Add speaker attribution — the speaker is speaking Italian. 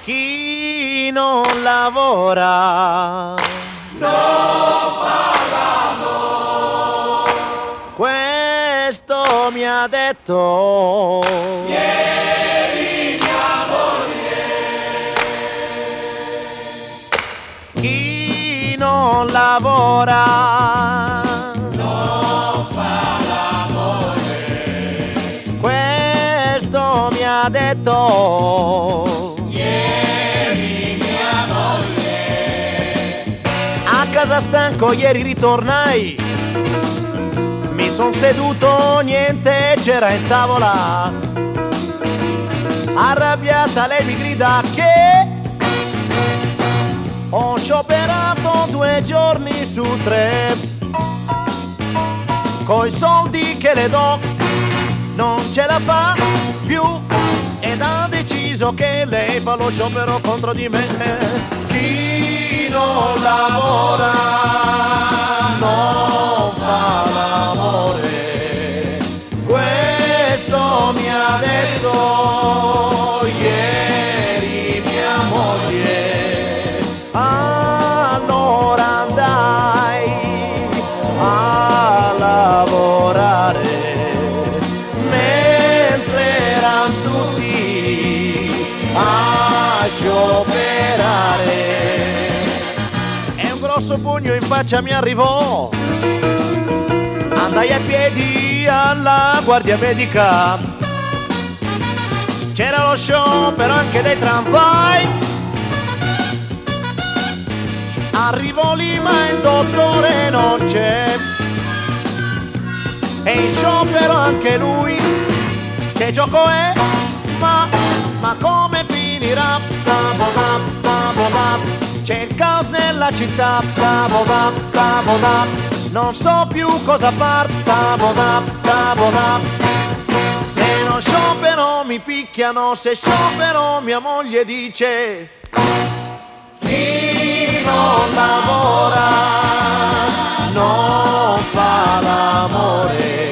Speaker 1: Chi non lavora
Speaker 2: non fa l'amore.
Speaker 1: Questo mi ha detto
Speaker 2: ieri mia moglie.
Speaker 1: chi non lavora
Speaker 2: non fa l'amore.
Speaker 1: questo mi ha detto
Speaker 2: ieri mia moglie.
Speaker 1: a casa stanco ieri ritornai, mi son seduto, niente c'era in tavola, arrabbiata lei mi grida che ho scioperato 2 giorni su 3, coi soldi che le do non ce la fa più ed ha deciso che lei fa lo sciopero contro di me. Chi non lavora non fa l'amore, questo mi ha detto ieri mia moglie. Allora andai a lavorare mentre eran tutti a scioperare e un grosso pugno in faccia mi arrivò. Andai a piedi alla guardia medica, c'era lo sciopero anche dei tramvai. Arrivo lì ma il dottore non c'è e in sciopero anche lui. Che gioco è? Ma come finirà? C'è il caos nella città, non so più cosa far, se non sciopero mi picchiano, se sciopero mia moglie dice chi non lavora non fa l'amore.